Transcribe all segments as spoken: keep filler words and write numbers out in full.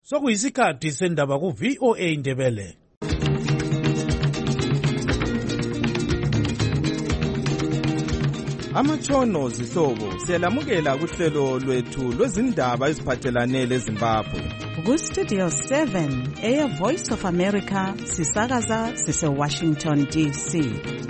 Sokuyisikhathi sendaba ku V O A Ndebele. Amatshono zihlobo siyalamukela kuhlelo lwethu lwezindaba eziphathelane leZimbabwe. Ku Studio seven, Air Voice of America, sisakaza sise Washington D C.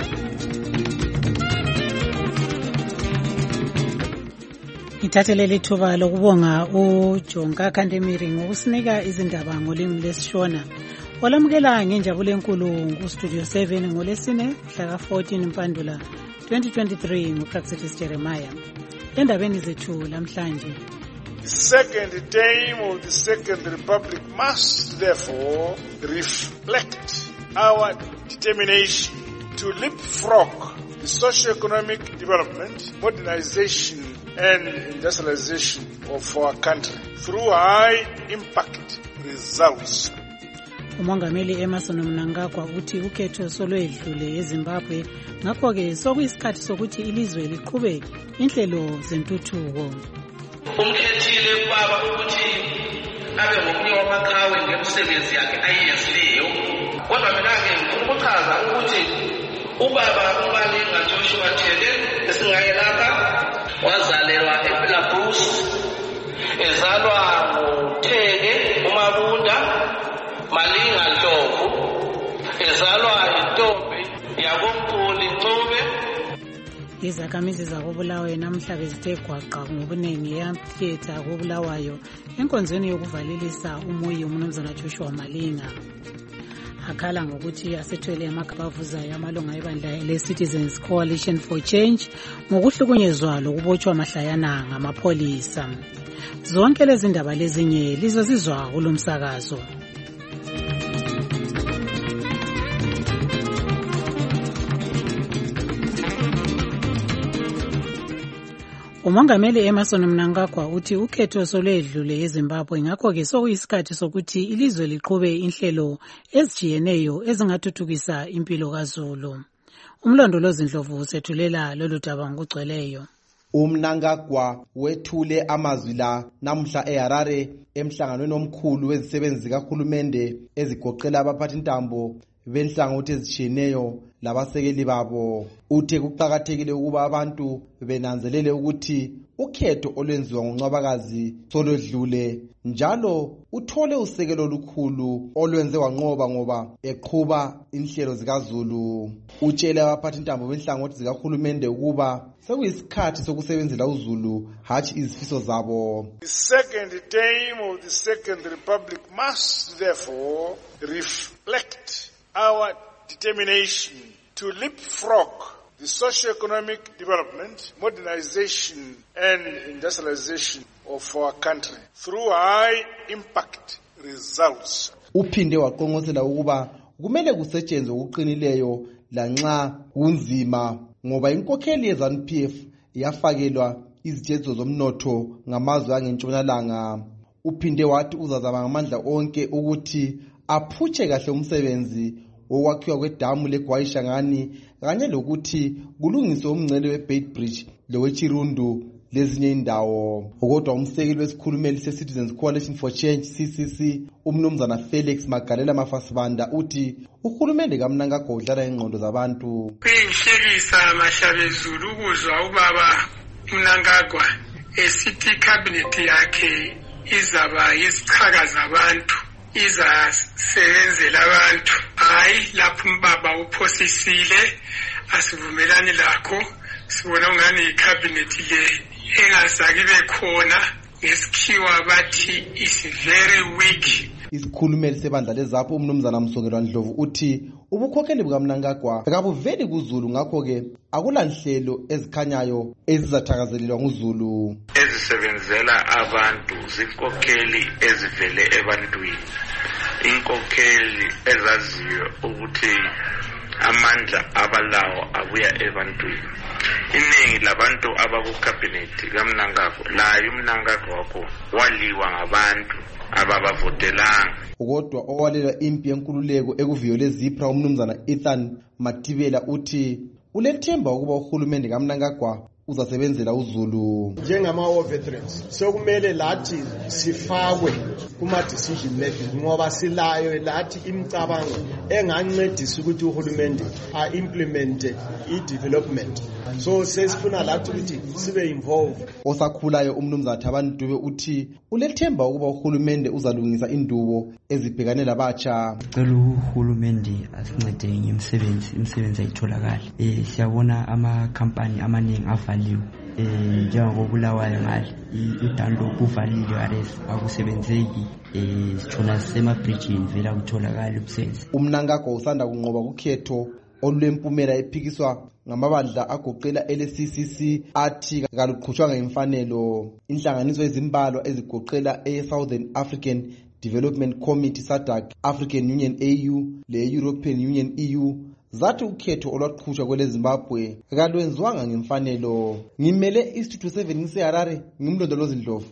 Ngithathele lithuba lokubonga uJonga Kandemiri ngokusinika izindaba ngolimi lesishona. Olamukela ngenjabulo enkulu ku Studio seven ngolesine mhla ka fourteen Mpandula twenty twenty-three nguPraxis Jeremiah. Endabeni zethu lamhlanje. The second term of the Second Republic must therefore reflect our determination to leapfrog the socio-economic development, modernization and industrialization of our country through high-impact results. Umongameli Emmerson Mnangagwa uthi ukhetho solwedlule eZimbabwe ngakho ke sokuyisikhathi sokuthi ilizwe liqhube inhlelo zentuthuko. Umkhethile baba ukuthi abe ngomnye wamaqhawe ngemisebenzi yakhe ayenzileyo. Kodwa mina ke ukuchaza ukuthi ubaba uMalinga Joshua Thele esingaye lapha wazalelwa ePhilabhus, ezalwa nguThele uMabunda Malinga Ndlovu, ezalwa intombi yakoMkuli Ncube. Izakhamizi zakobulawayo namhla bezithe gwaqa ngobuningi eyamphetha kobulawayo enkonzweni yokuvalelisa umuyi uMnumzana Joshua Malinga. Akhala ngokuthi asethwele amagaba avuzayo amalunga ebandla le-Citizens Coalition for Change ngokuhlukunyezwa lokubotshwa mahlayana ngamapholisa. Zonke lezi ndaba lezinye lizozizwa kulomsakazo. Umongameli Emmerson Mnangagwa uthi ukhetho solwedlule eZimbabwe ngakho ke sokuyisikhathi sokuthi ilizwe liqhube inhlelo ezijiyeneyo ezingathuthukisa impilo kaZulu. Umlondolozi Ndlovu usethulela lolu daba ngokugcweleyo. uMnangagwa wethule amazwi la namhla eHarare emhlanganweni omkhulu wezisebenzi zikahulumende ezigoqela abaphathi intambo benhlangothi ezitshiyeneyo labasekeli babo. Uthe kuqakathekile ukuba abantu benanzelele ukuthi ukhetho olwenziwa ngoNcwabakazi solwedlule njalo uthole usekelo olukhulu olwenze wanqoba ngoba eqhuba inhlelo zikaZulu. Utshele abaphathi intambo benhlangothi zikahulumende ukuba sekuyisikhathi sokusebenzela uZulu hatshi izifiso zabo. The second term of the Second Republic must therefore reflect our determination to leapfrog the socio-economic development, modernization and industrialization of our country through high-impact results. Uphinde waqongosela ukuba kumele kusetshenzwe okuqinileyo lanxa kunzima ngoba inkokheli yeZANU P F yafakelwa izitshezo zomnotho ngamazwe angentshonalanga. Uphinde wathi uzazama ngamandla onke ukuthi aphutshe kahle umsebenzi wokwakhiwa kwedamu leGwayishangani kanye lokuthi kulungiswe umngcele weBeit Bridge loweChirundu lezinye indawo. Kodwa umsekeli wesikhulumeli se-Citizens Coalition for Change C C C uMnumzana Felix Magalela Mafasibanda uthi uhulumende kaMnangagwa udlala ingqondo zabantu. Kuyinhlekisa mashabezulu ukuzwa ubaba uMnangagwa esithi cabinet yakhe izaba yizichaka zabantu, izasebenzela abantu. Hayi lapho umbaba uphosisile asivumelani lakho, sibona ungani icabinet le engazaki bekhona ngesikhiwa bathi is very weak. Isikhulumeli sebandla leZAPU uMnumzana Msongelwa Ndlovu uthi ubukhokheli bukaMnangagwa akabuveli kuZulu ngakho ke akulanhlelo ezikhanyayo ezizathakazelelwa nguZulu. Ezisebenzela abantu zinkokheli ezivele ebantwini, inkokheli ezaziyo ukuthi amandla abalawo abuya ebantwini. Iningi labantu abakukabinethi kaMnangagwa layo uMnangagwa wakho waliwa ngabantu ababavotelanga. Kodwa owalela impi yenkululeko ekuviyole Zipra uMnumzana Ethan Matibela uthi ulethemba ukuba uhulumende kaMnangagwa uzasebenzela uZulu. Njengama war veterans sokumele lathi sifakwe kuma decision making ngoba silayo lathi imicabango engancedisa ukuthi uhulumende a implement i development. So sesifuna lathi ukuthi sibe involved. Osakhulayo umnumzana Thabani Dube uthi ulethemba ukuba uhulumende uzalungisa indubo ezibhekane labatsha. Cela uhulumende asincede ngemisebenzi imisebenzi ayitholakala. Eh siyabona ama company amaningi avaliwe. Eh njengokubulawayo ngale idando kuvalile arrest akusebenzeki. Eh sithona sema bridging vela kutholakala umsebenzi. Umnangagwa usanda kunqoba kukhetho olwempumela ephikiswa ngamabandla agoqela L C C C athi kaluqhutshwanga imfanelo. Inhlanganiso ezimbalwa ezigoqela e-Southern African Development Committee S A D C, African Union A U le European Union E U zathi ukhetho olwaqhutshwa kwele Zimbabwe kalwenziwanga ngemfanelo. Ngimele iStudio seven ngiseHarare, ngimlondolozi Ndlovu.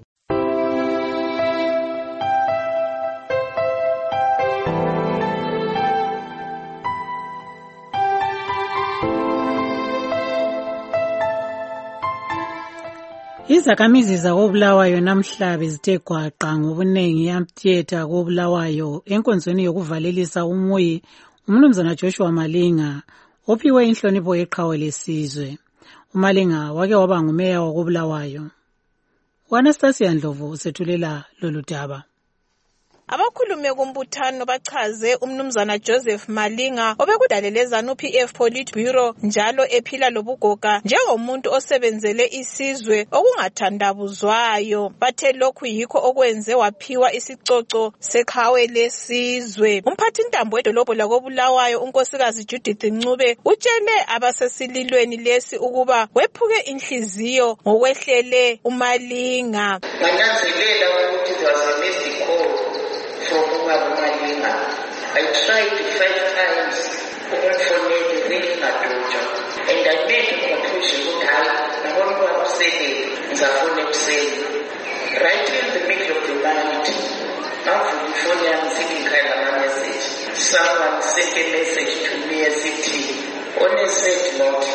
Izakhamizi zakoBulawayo namhla bezithe gwaqa ngobunengi yamthetha koBulawayo enkonzweni yokuvalelisa umuyi umnumzana Joshua Malinga ophiwe inhlonipho yeqhawe lesizwe. uMalinga wake waba ngumeya wakoBulawayo. uAnastasia Ndlovu usethulela lolu daba. Abakhulume kumbuthano bachaze umnumzana Joseph Malinga obekudalele ZANU-P F Politburo njalo ephila lobugoga njengomuntu osebenzele isizwe okungathandabuzwayo. Bathe lokhu yikho okwenze waphiwa isicoco seqhawe lesizwe. Umphathintambo wedolobho lakoBulawayo unkosikazi Judith Ncube utshele abasesililweni lesi ukuba wephuke inhliziyo ngokwehlele uMalinga. Ngananzelela ukuthi zasemesiko from Malinga. I tried five times ukumfonela ringing a daughter, and I made a conclusion that I want to say ngizafuna ekuseni. Right in the middle of the night, after the phone I'm thinking kind of a message. Someone sent a message to me as it on a said note,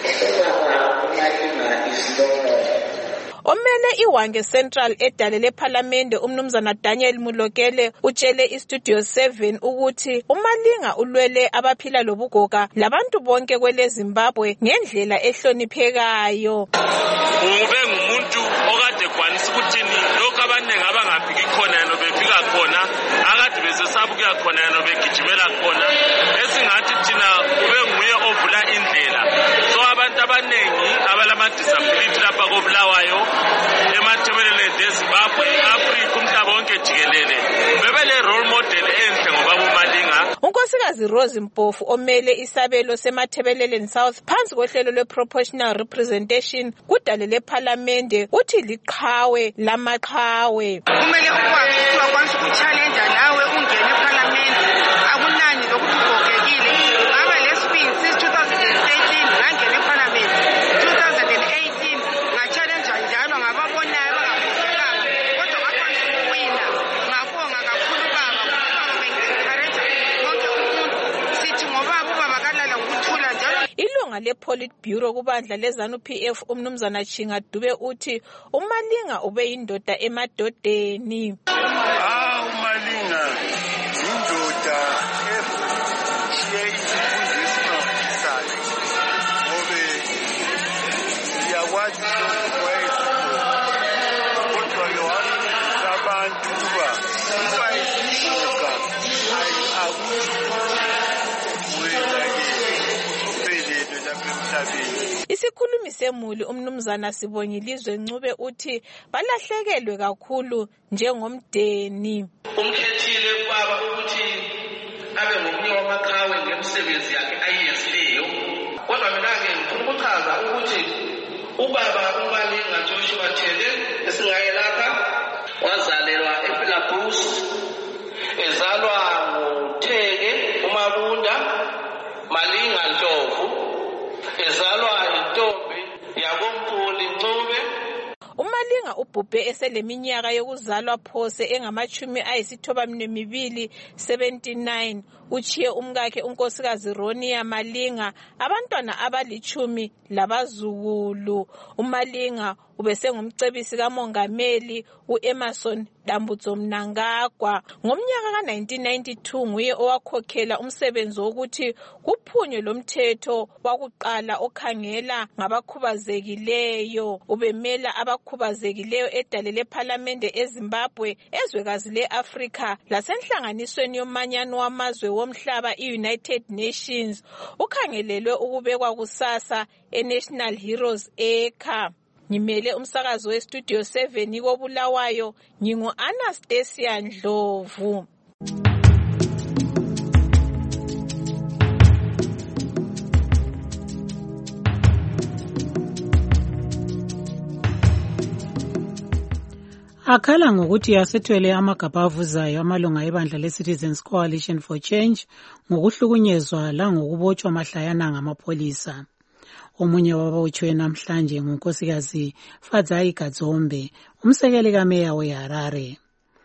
Malinga is no more. Omele iWange Central edalele parliament umnumzana Daniel Mulokele utshele iStudio seven ukuthi uMalinga ulwele abaphila lobugoga labantu bonke kwele Zimbabwe ngendlela ehloniphekayo. Ube ngumuntu okade kwanisa ukuthini lokho abanengi abangafiki khona nobefika khona akade besesabuka khona nobegijimela khona esingathi thina ube nguye ovula indlela. So abantu abanengi abalama disability lapha koBulawayo emathebelele eZimbabwe Africa umhlaba wonke jikelele bebele role model enhle ngoba uMalinga. Unkosikazi Rose Mpofu omele isabelo semathebeleleni South phansi kohlelo lwe-proportional representation kudalele parliament uthi liqhawe lamaqhawe. Kumele ukwazi ukuthi wakwanisa ukuchallenge nawe ungene eparliament akunani lokuthi ugogekile. Ngaba lesibili since two thousand thirteen ngangena eparliament. two thousand eighteen ngachallenge njalo ngababonayo bangagogekanga kodwa ngakwanisa ukuwina. Ngabonga kakhulu baba ngoba bengi-encourage wonke umuntu sithi ngoba ubaba makalala ngokuthula njalo. Ilunga le-Politburo kubandla le-ZANU-P F umnumzana Chinga Dube uthi uMalinga ube yindoda emadodeni. Ah, uMalinga yindoda eshiye isifundo esingafisayo ngobe iyakwazi kodwa yohani abantu kuba uba isigoga Isikhulumi semuli umnumzana Sibongilizwe Ncube uthi balahlekelwe kakhulu njengomdeni. Umkhethile baba ukuthi abe ngomunye wamakhawe ngemisebenzi yakhe ayenzileyo. Kodwa mina ke ngifuna ukuchaza ukuthi ubaba uMalinga Joshua Thele esingaye lapha wazalelwa ePhilabhus ezalwa ngoTheke uMabunda Malinga Ndlovu ezalwa intombi yakoMpuli Ncube. uMalinga wabhubhe eseleminyaka yokuzalwa phose engamachumi ayisithoba mibili seventy-nine. Uchiye umkakhe unkosikazi Ronia Malinga abantwana abalichumi labazukulu. uMalinga ubesengumcebisi kamongameli uEmmerson Dambudzo Mnangagwa. Ngomnyaka ka nineteen ninety-two nguye owakhokhela umsebenzi wokuthi kuphunywe lomthetho wakuqala okhangela ngabakhubazekileyo. Ubemela abakhubazekileyo edale lePhalamende eZimbabwe, ezwekazi leAfrika lasenhlanganisweni yomanyano wamazwe womhlaba iUnited Nations. Ukhangelelwe ukubekwa kusasa eNational Heroes Acre. Ngimele umsakazo weStudio seven koBulawayo, ngingu Anastasia Ndlovu. Akhala ngokuthi asethwele amagabha avuzayo amalunga ebandla leCitizens Coalition for Change ngokuhlukunyezwa langokubotshwa mahlayana ngamapholisa. Omunye wababotshwe namhlanje ngunkosikazi Fadzayi Gadzombe, umsekeli kameya weHarare.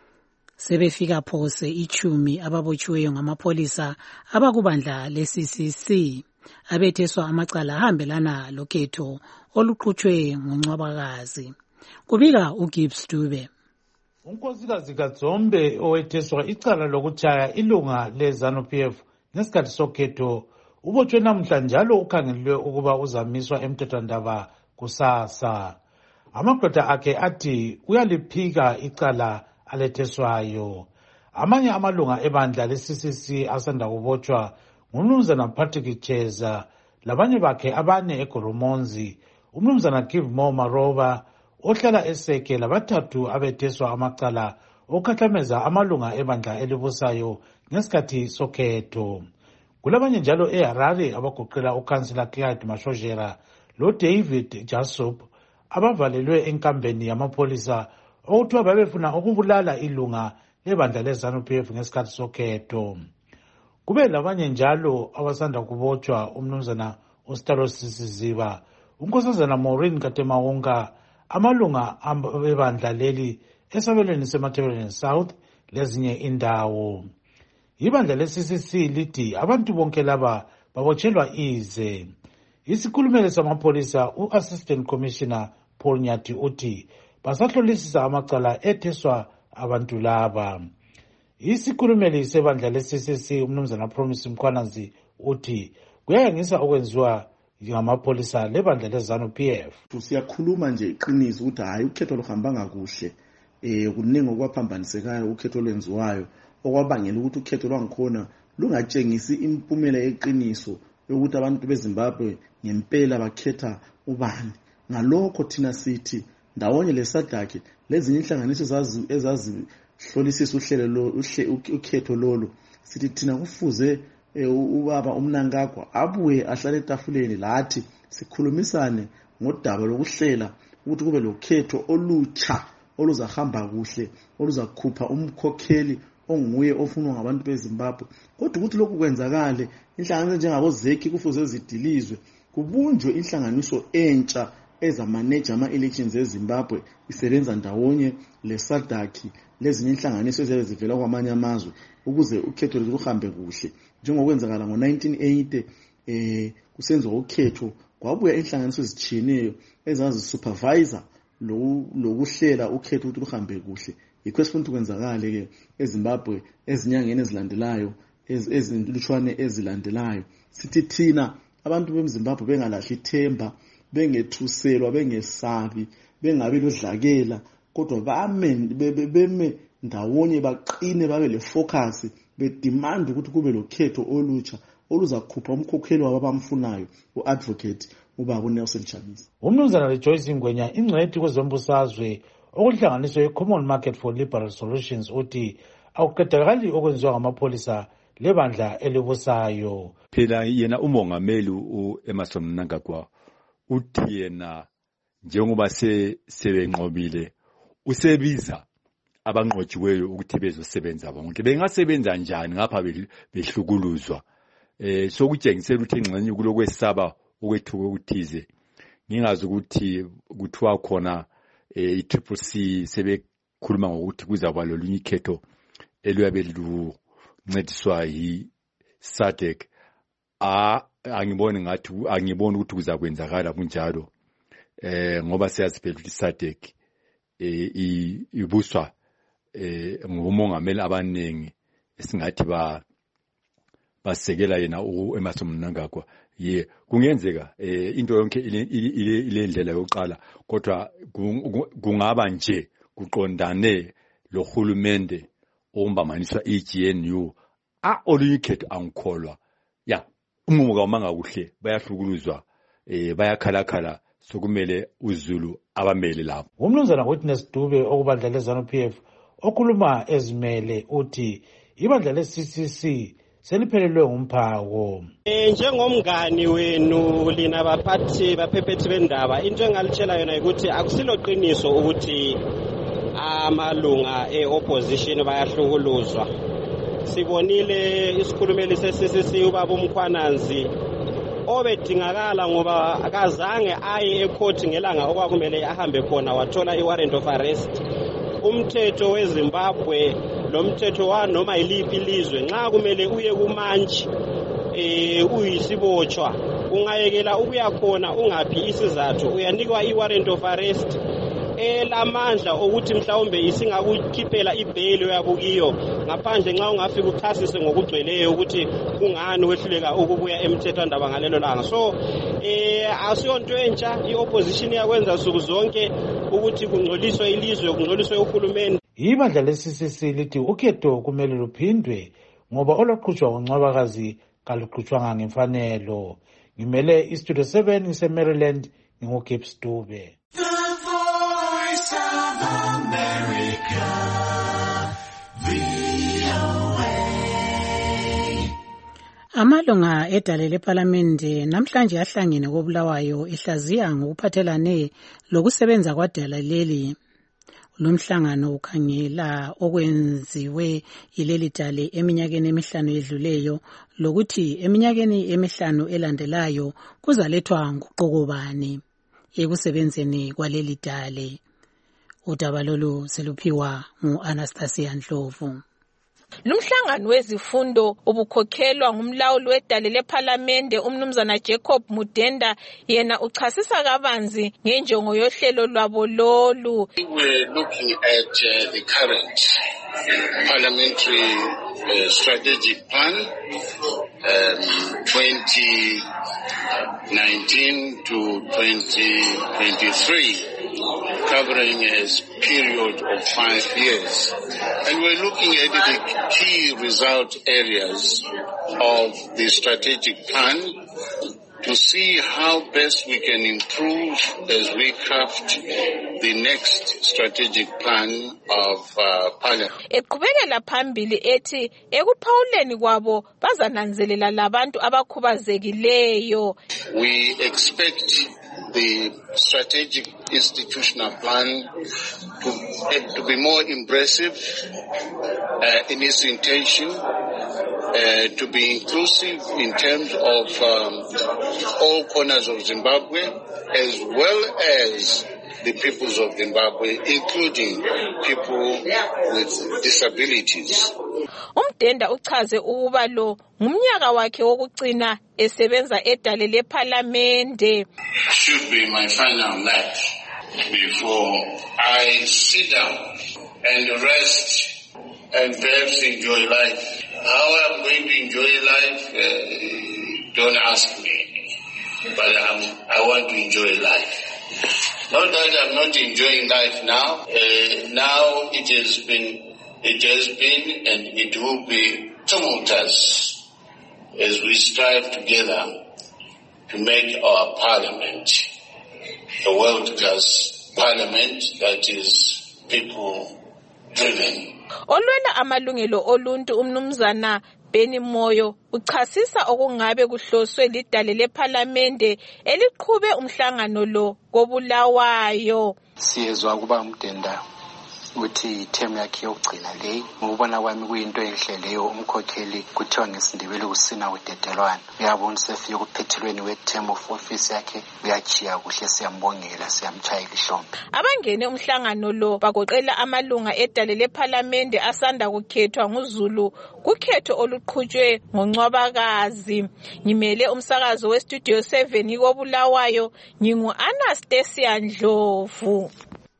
Sebefika phose ichumi ababotshweyo ngamapholisa abakubandla le-C C C abetheswa amacala ahambelana lokhetho oluqhutshwe nguNcwabakazi. Kubika uGibbs Dube. Unkosikazi Gadzombe owetheswa icala lokutshaya ilunga leZANU-P F ngesikhathi sokhetho ubotshwe namhla njalo ukhangelwe ukuba uzamiswa emthethwandaba kusasa. Amadoda akhe athi uyaliphika icala aletheswayo. Amanye amalunga ebandla le-C C C asanda kubotshwa nguMnumzana Patrick Cheza labanye bakhe abane eGoromonzi, uMnumzana Give Maroba ohlala eSeke labathathu abetheswa amacala okhathameza amalunga ebandla elibusayo ngesikhathi sokhetho. Kulabanye njalo eHarare abagoqela uKhansela Clyde Mashojera loDavid Jasup abavalelwe enkambeni yamapholisa okuthiwa babefuna ukubulala ilunga lebandla leZANU-P F ngesikhathi sokhetho. Kube labanye njalo abasanda kubotshwa uMnumzana Ostalo Sisiziba, uNkosazana Maureen Katemawonga, amalunga ebandla leli esabelweni seMatabeleland South lezinye indawo. Ibandla le-C C C lithi abantu bonke laba babotshelwa ize. Isikhulumeli samapholisa u-Assistant Commissioner Paul Nyati uthi basahlolisisa amacala etheswa abantu laba. Isikhulumeli sebandla le-C C C uMnumzana Promise Mkhwanazi uthi kuyayangisa okwenziwa ngamapholisa lebandla leZANU-P F. Siyakhuluma nje iqiniso ukuthi hayi ukhetho luhambanga kuhle, eh kuningi okwaphambanisekayo ukhetho lwenziwayo okwabangela ukuthi ukhetho lwangikhona lungatshengisi impumela eqiniso yokuthi abantu beZimbabwe ngempela bakhetha ubani. Ngalokho thina sithi ndawonye lesadaki lezinye inhlanganiso ezazi ezazihlolisisa uhlelo ukhetho lolo, sithi thina kufuze ubaba uMnangagwa abuye ahlale etafuleni lathi sikhulumisane ngodaba lokuhlela ukuthi kube lokhetho olutsha oluzahamba kuhle oluzakhupha umkhokheli onguye ofunwa ngabantu beZimbabwe. Kodwa ukuthi lokhu kwenzakale inhlanganiso njengabo Zeki kufuze zidilizwe, kubunjwe inhlanganiso entsha ezamanage ama-elections eZimbabwe isebenza ndawonye lesadaki lezinye inhlanganiso ezivela kwamanye amazwe ukuze ukhetho luhambe kuhle. Njengokwenzakala ngo nineteen eighty eh kusenziwa ukhetho kwabuya inhlanganiso ezitshiyeneyo ezazi supervisor lokuhlela ukhetho ukuthi luhambe kuhle. Yikho esifuna kwenzakale ke eZimbabwe ezinyangeni ezilandelayo ezilutshwane ezilandelayo. Sithi thina abantu beMzimbabwe bengalahli ithemba, bengethuselwa, bengesabi, bengabi lodlakela, kodwa bame beme ndawonye baqine babe le focus bedemand ukuthi kube lokhetho olutsha oluzakhupha umkhokheli wabamfunayo uadvocate ubaba uNelson Chamisa. uMnumzana Rejoice Ngwenya ingcwethi kwezombusazwe okuhlanganiswe iCommon Market for Liberal Solutions uthi akuqedakali okwenziwa ngamapholisa lebandla elibusayo. Phela yena umongameli uEmmerson Mnangagwa uthi yena njengoba sebenqobile usebiza abanqotshiweyo ukuthi bezosebenza bonke. Bengasebenza njani ngapha behlukuluzwa? Eh sokutshengisela ukuthi ingxenye kulokwesaba okwethuke ukuthize. Ngingazi ukuthi kuthiwa khona i-Triple C sebekhuluma ngokuthi kuzaba lolunye ikhetho eluyabe luncediswa yi-S A D C. A angiboni ngathi angiboni ukuthi kuzakwenzakala kunjalo eh ngoba siyazi phela ukuthi I S A D C eh ibuswa eh ngumongameli abaningi esingathi ba basekela yena uEmmerson Mnangagwa. Ye kungenzeka eh into yonke ile ndlela yokuqala kodwa kungaba nje kuqondane lo hulumende ombamaniswa i-G N U a oluyikhetho angikholwa ya umuka umanga kuhle bayahlukuluzwa eh bayakhalakhala sokumele uZulu abamele lapho. Umnumzana Witness Dube okubandla leZanu P F okhuluma ezimele uthi ibandla le-C C C seliphelelwe umphako. Eh njengomngani wenu lina baphathi baphepethi bendaba into engalitshela yona ukuthi akusilo qiniso ukuthi amalunga e-opposition bayahlukuluzwa. Sibonile isikhulumeli se-C C C ubaba uMkhwananzi obedingakala ngoba akazange aye ecourt ngelanga okwakumele ahambe khona wathola i-warrant of arrest. Umthetho weZimbabwe lo mthetho wa noma iliphi ilizwe nxa kumele uye kumantshi eh uyisibotshwa ungayekela ukuya khona ungaphi isizathu uyanikwa i-warrant of arrest elamandla ukuthi mhlawumbe isingakukhiphela ibail yabukiyo ngaphandle nxa ungafika uchasise ngokugcweleyo ukuthi kungani wehluleka ukubuya emthethwandaba ngalelo langa. So eh asiyonto entsha i-opposition yakwenza suku zonke ukuthi kungcoliswe ilizwe kungcoliswe uhulumeni. Ibandla le-C C C lithi ukhetho kumele luphindwe ngoba olwaqhutshwa ngoNcwabakazi kaluqhutshwanga ngemfanelo. Ngimele iStudio seven ngise-Maryland nginguGibbs Dube. Amalunga edale lePhalamende namhlanje ahlangene koBulawayo ihlaziya ngokuphathelane lokusebenza kwadala leli. Lomhlangano ukhangela okwenziwe yileli dale eminyakeni emihlanu edluleyo lokuthi eminyakeni emihlanu elandelayo kuzalethwa nguqokobani ekusebenzeni kwaleli dale. Udaba lolu seluphiwa ngu-Anastasia Ndlovu. Lumhlangano wezifundo ubukhokhelwa ngumlawuli wedale lePhalamende umnumzana Jacob Mudenda yena uchasisa kabanzi ngenjongo yohlelo lwabo lolu. We're looking at uh, the current parliamentary uh, strategic plan um, twenty nineteen to twenty twenty-three, covering a period of five years. And we're looking at the key result areas of the strategic plan to see how best we can improve as we craft the next strategic plan of uh, Parliament. Eqhubekela phambili ethi ekuphawuleni kwabo bazananzelela labantu abakhubazekileyo. We expect the strategic institutional plan to, to be more impressive uh, in its intention, uh, to be inclusive in terms of um, all corners of Zimbabwe, as well as the peoples of Zimbabwe, including people with disabilities. Umdenda uchaze ukuba lo ngumnyaka wakhe wokucina esebenza edale lePhalamende. Should be my final lap before I sit down and rest and perhaps enjoy life. How I'm going to enjoy life, uh, don't ask me, but I'm, I want to enjoy life. Not that I'm not enjoying life now. Uh, now it has been, it has been, and it will be tumultuous as we strive together to make our parliament a world-class parliament that is people-driven. Olwela amalungelo oluntu umnumzana Beni Moyo uchasisa okungabe kuhloswe lidale lePhalamende eliqhube umhlangano lo koBulawayo. Siyezwa kuba umdenda ukuthi term yakhe yokugcina le ngokubona kwami kuyinto enhle leyo umkhokheli kuthiwa ngesindebele kusina kudedelwana uyabona sefike ukuphethelweni we-term of office yakhe uyachiya kuhle siyambongela siyamchayela ihlombe. Abangene umhlangano lo bagoqela amalunga edale lephalamende asanda kukhethwa nguZulu kukhetho oluqhutshwe ngoNcwabakazi. Ngimele umsakazo weStudio seven ikobulawayo ngingu Anastasia Ndlovu.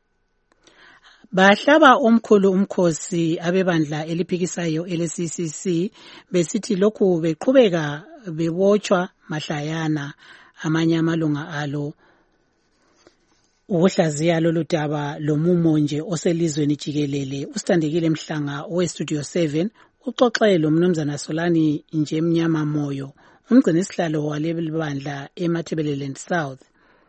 Bahlaba omkhulu umkhosi abebandla eliphikisayo ele-C C C besithi lokhu beqhubeka bebotshwa mahlayana amanye amalunga alo ukuhlaziya lolu daba lomumo nje oselizweni jikelele. Usitandekile Mhlanga weStudio seven uxoxe lo mnumzana Solani nje mnyama moyo umgcini sihlalo waleli bandla eMatabeleland South.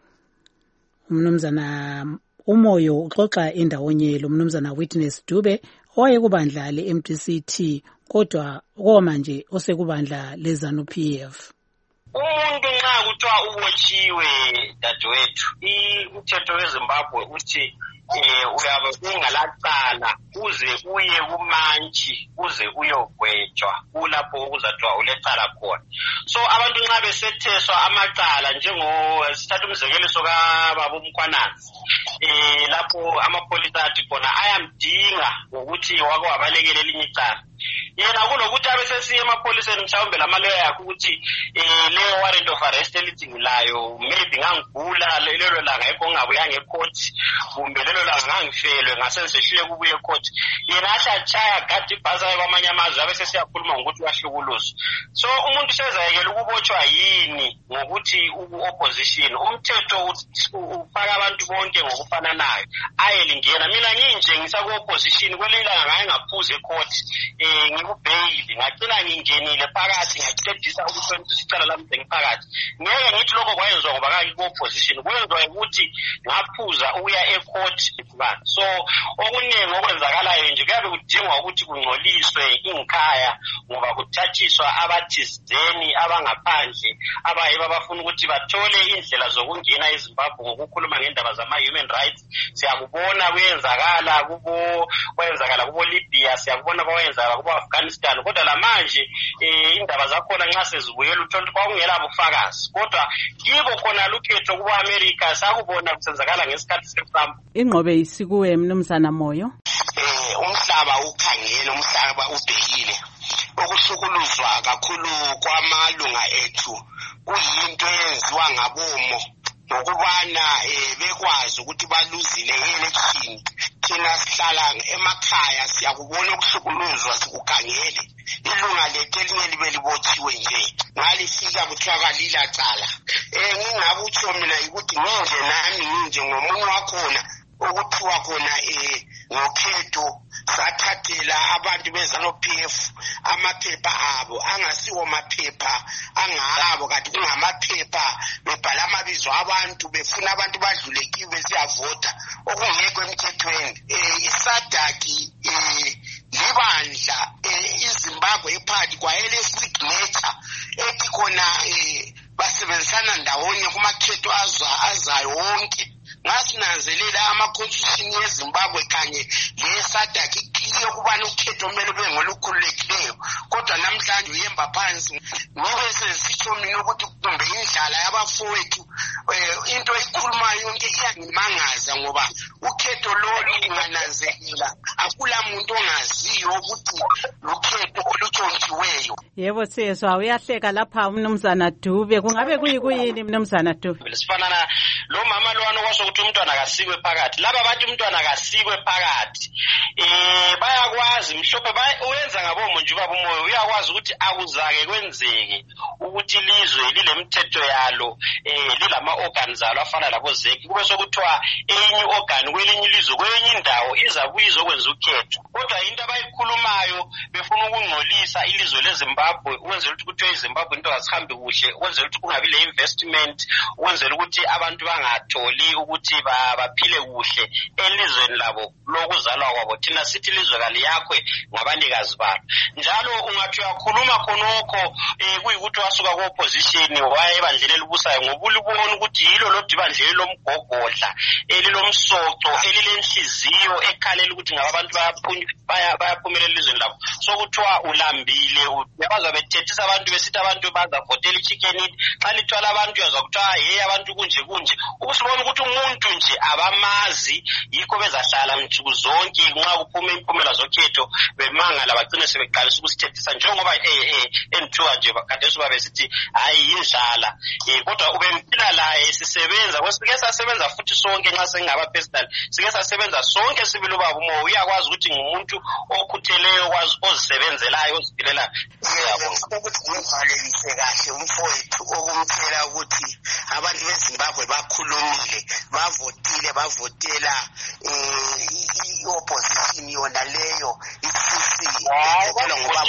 Umnumzana umoyo uxoxa endawonye lo mnumzana Witness Dube owayekubandla le-M D C T kodwa komanje osekubandla le-ZANU P F. Umuntu nxa kuthiwa ubotshiwe dadewethu umthetho weZimbabwe uthi eh uyabe ungalacala uze uye kumantshi uze uyogwetshwa kulapho okuzathiwa ulecala khona. So abantu nxa besetheswa amacala njengo sithatha umzekeliso kaBaba uMkhwananzi eh lapho amapolisa athi khona ayamdinga ukuthi wake wabalekele elinye icala yena kunokuthi abesesiye emapoliseni mhlawumbe lamaloya yakhe ukuthi eh le warrant of arrest elidingilayo maybe ngangigula lelo langa ekho ngabuyanga ecourt kumbe lelo langa ngangifelwe ngasensehlile kubuye ecourt yena ashachaya gadi bhazayo kwamanye amazwe abesesiyakhuluma ngokuthi wahlukuluzo. So umuntu sezayekela ukubotshwa yini ngokuthi uopposition umthetho ufaka abantu bonke ngokufananayo ayelingena. Mina nginje ngisaku opposition kwelilanga ngaye ngaphuze ecourt eh ngikubhayili ngacina ngingenile phakathi ngacedisa ukuthi sicala lami sengiphakathi ngeke ngithi lokho kwayenziwa ngoba kaki ku-opposition kwenziwa ukuthi ngaphuza uya ecourt. So okuningi okwenzakalayo nje kuyabe kudingwa ukuthi kungcoliswe inkhaya ngoba kuthathiswa abathizeni abangaphandle abaye babafuna ukuthi bathole indlela zokungena eZimbabwe ngokukhuluma ngendaba zama-human rights. Siyakubona kuyenzakala kubo kwenzakala kubo Libya, siyakubona kwenzakala kubo Afghanistan, kodwa lamanje eh indaba zakhona nxa sezibuyela uthonto kwakungela bufakazi kodwa kibo khona lukhetho kubo America sakubona kusenzakala ngesikhathi seTrump. Ingqobe isikuwe mnumzana Moyo. Eh umhlaba ukhangele umhlaba ubhekile okusukuluzwa kakhulu kwamalunga ethu kuyinto eyenziwa ngabomo ngokubana eh bekwazi ukuthi baluzile election. Thina sihlala emakhaya siyakubona ukusukuluzwa sikukhangele ilunga lethu elinye libe libotshiwe nje ngalifika kuthiwa kalila cala. Eh ngingabutsho mina ukuthi nginje nami nginje ngomunye wakhona okuthiwa khona eh ngokhetho sathathela abantu beZANU P F amaphepha abo angasiwo maphepha angabo kanti kungamaphepha bebhala amabizo abantu befuna abantu badlulekiwe siyavota okungekho emthethweni. Eh isadaki eh libandla eh iZimbabwe ephakathi kwayele signature ethi khona eh basebenzisana ndawonye kumakhetho azayo wonke. Ngasinanzelela ama-constitution yeZimbabwe kanye le-SADC ikliye ukubana ukhetho kumele ube ngolukhululekileyo kodwa namhlanje uyemba phansi ngobe sesitsho mina ukuthi kumbe indlala yabafowethu into ekhulumayo yonke iyangimangaza ngoba ukhetho lolu ungananzelela akula muntu ongaziyo ukuthi lukhetho olutshontshiweyo. Yebo sezwa uyahleka lapha mnumzana Dube kungabe kuyikuyini mnumzana Dube? Sifanana lo mama lwana kwasho ukuthi umntwana akasikwe phakathi laba bathi umntwana akasikwe phakathi eh bayakwazi mhlophe uyenza ngabomo nje ubaba umoyo uyakwazi ukuthi akuzake kwenzeke ukuthi ilizwe lilemthetho yalo eh lilama organs alo afana labo zeki kube sokuthiwa enye organ kwelinye ilizwe kwenye indawo izabuye izokwenza ukhetho kodwa into abayikhulumayo befuna ukungcolisa ilizwe leZimbabwe ukwenzela ukuthi kuthiwe iZimbabwe into azihambi kuhle ukwenzela ukuthi kungabi le investment ukwenzela ukuthi abantu bangatholi ukuthi baphile kuhle elizweni labo lokuzalwa wabo thina sithi ilizwe kaliyakhwe ngabanikazi balo. Njalo ungathi uyakhuluma khonokho eh kuyikuthi wasuka ku-opposition waye ebandleni elibusayo ngoba ulibona ukuthi yilo lo dibandleli lomgogodla elilomsoco elilenhliziyo ekhalela ukuthi ngaba abantu bayaphumelela elizweni labo. So kuthiwa ulambile uyabaza bethethisa abantu besithi abantu bazavotela ichicken eat xa lithwala abantu yazwa kuthiwa hey abantu kunje kunje ubusibona ukuthi umuntu nje abamazi yikho bezahlala mthuku zonke nxa kuphume impumela zokhetho bemangala bagcine sebeqalisa ukusithethisa njengoba eh enthuka nje kade suba besithi hayi indlala eh kodwa ubempila la sisebenza kwesike sasebenza futhi sonke nxa sengaba personal sike sasebenza sonke sibili ubaba umo uyakwazi ukuthi ngumuntu okhutheleyo kwazi ozisebenzelayo ozipilela ukuthi ngivalelise kahle umfowethu okumtshela ukuthi abantu beZimbabwe bakhulumile bavotile bavotela i-opposition yona leyo i-C C ekhona ngoba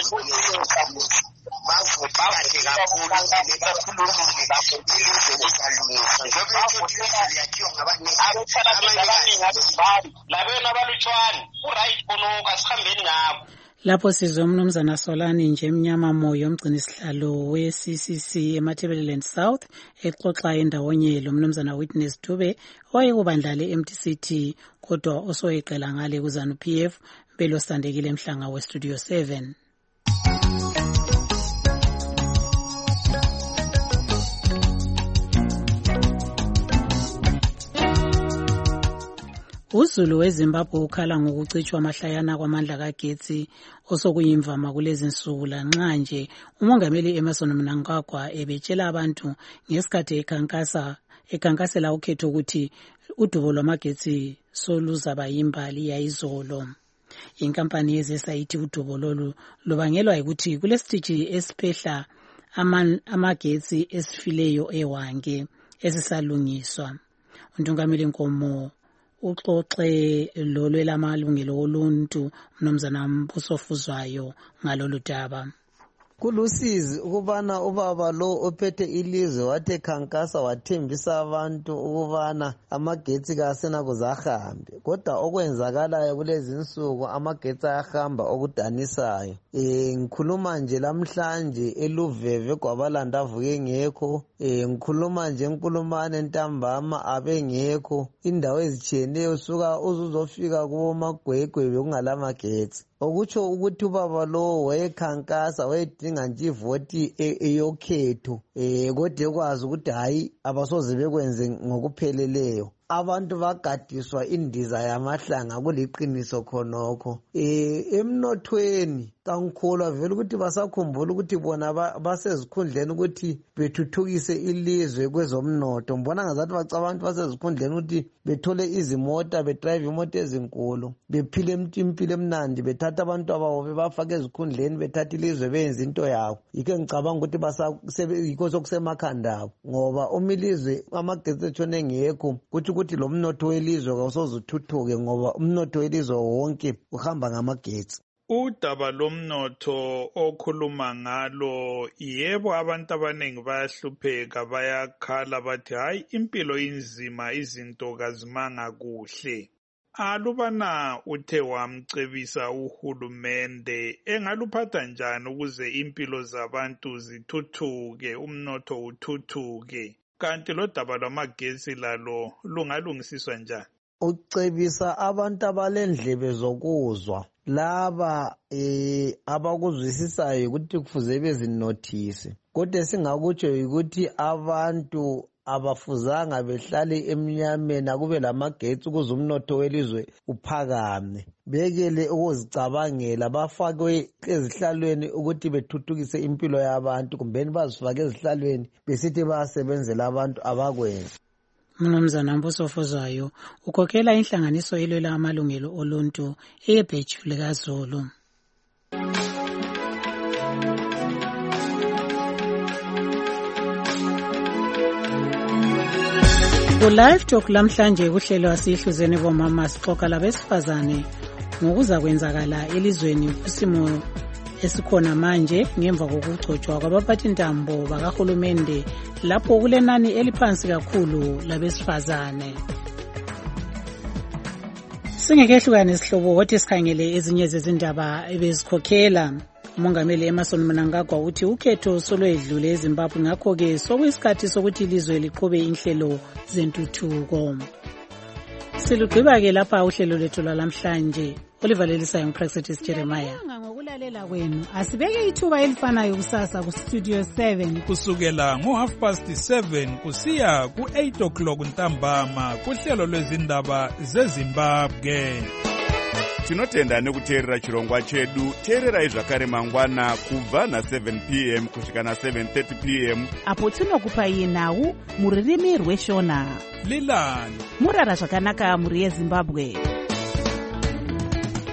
bavotile kakhulu bakhulumile ilizwe lizalungiswa njengoba ilizwe liyakhiwa ngabanikazi labena abalutshwane uright khonoko asihambeni ngabo. Lapho sizwe umnumzana Solani nje Mnyama Moyo umgcini sihlalo we-C C C eMatabeleland South exoxa endawonye lo mnumzana Witness Dube owayekubandla le-M T C T kodwa osoyeqela ngale kuZANU P F Belo Sandekile Mhlanga we-Studio seven. uZulu weZimbabwe ukhala ngokucitshwa amahlayana kwamandla kagetsi osokuyimvama kulezi nsuku lanxa nje umongameli Emmerson Mnangagwa ebetshela abantu ngesikhathi ekhankasa ekhankasela ukhetho ukuthi udubo lwamagetsi soluzaba yimbali yayizolo. Inkampani yezesayithi udubo lolu lubangelwa ukuthi kulesitiji esiphehla amagetsi esifileyo ewange esisalungiswa. Untungameli Nkomo uxoxe lolwelamalungelo oluntu mnumzana Mbuso Fuzwayo ngalolu daba. Kulusizi ukubana ubaba lo ophethe ilizwe wathe khankasa wathembisa abantu ukubana amagetsi kasena kuzahambe kodwa okwenzakalayo kulezi insuku amagetsi ayahamba okudanisayo. Eh ngikhuluma nje lamhlanje eluveve kwabalanda avuke ngekho, eh ngikhuluma nje enkulumane ntambama abengekho, indawo ezitshiyeneyo suka uzuzofika kubo magwegwe bekungalamagetsi. Okutsho ukuthi ubaba lo wayekhankasa wayedinga nje ivoti eyokhetho eh kodwa ekwazi ukuthi hayi abasoze bekwenze ngokupheleleyo. Abantu bagadiswa indiza yamahlanga kuliqiniso khonokho. Eh emnothweni kankholwa vele ukuthi basakhumbula ukuthi bona basezikhundleni ukuthi bethuthukise ilizwe kwezomnotho. Mbona ngazathi bacabantu basezikhundleni ukuthi bethole izimota bedrive imoto ezinkulu bephile impilo emnandi bethatha abantu ababo bebafaka ezikhundleni bethatha ilizwe benze into yabo. Yike ngicabanga ukuthi basayikho sokusemakhanda abo ngoba umilizwe amagetsi etshone ngekho kuthi ukuthi lo mnotho welizwe kawusoze uthuthuke ngoba umnotho welizwe wonke uhamba ngamagetsi. Udaba lomnotho okhuluma ngalo yebo abantu abaningi bayahlupheka bayakhala bathi hayi impilo inzima izinto kazimanga kuhle. Alubana uthe wamcebisa uhulumende engaluphatha njani ukuze impilo zabantu zithuthuke umnotho uthuthuke kanti lo daba lwamagetsi lalo lungalungisiswa njani? Ucebisa abantu abalendlebe zokuzwa laba eh abakuzwisisayo ukuthi kufuze bezinothise kodwa singakutsho ukuthi abantu abafuzanga behlale emnyameni akube lamagetsi ukuze umnotho welizwe uphakame bekele ukuzicabangela bafakwe ezihlalweni ukuthi bethuthukise impilo yabantu kumbe bazifake ezihlalweni besithi bayasebenzela abantu abakwenza. Mnumzana Mbuso Fuzwayo ukhokhela inhlanganiso elwela amalungelo oluntu eyebheju likaZulu. Ku-Live Talk lamhlanje kuhlelwa sihluzene bomama sixoxa labesifazane ngokuza kwenzakala elizweni kusimo esikhona manje ngemva kokugcotshwa kwabaphathintambo bakahulumende lapho kulenani eliphansi kakhulu labesifazane. Singekehlukane isihlobo wothi sikhangele ezinye zezindaba ebezikhokhela. Umongameli Emmerson Mnangagwa uthi ukhetho solwedlule eZimbabwe ngakho-ke sokuyisikhathi sokuthi ilizwe liqhube inhlelo zentuthuko. Silugqiba-ke lapha uhlelo lethu lwalamhlanje olivalelisayo nguPraxetis Jeremiah. Ngokulalela kwenu asibeke ithuba elifanayo kusasa kustudio seven kusukela ngo-half past seven kusiya ku-eight o'clock ntambama kuhlelo lwezindaba zeZimbabwe. Tinotenda nekuteerera chirongwa chedu. Teererai zvakare mangwana kubva na-seven p m kusvika na-seven thirty p m apo tinokupai nhau mururimi rweshona. Lilani murara zvakanaka muri yeZimbabwe.